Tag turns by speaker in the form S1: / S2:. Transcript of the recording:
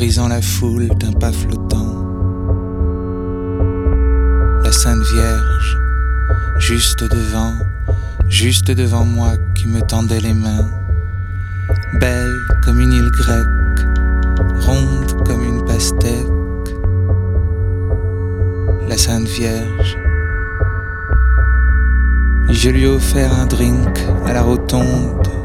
S1: brisant la foule d'un pas flottant. La Sainte Vierge, juste devant moi qui me tendait les mains, belle comme une île grecque, ronde comme une pastèque. La Sainte Vierge. Je lui ai offert un drink à la rotonde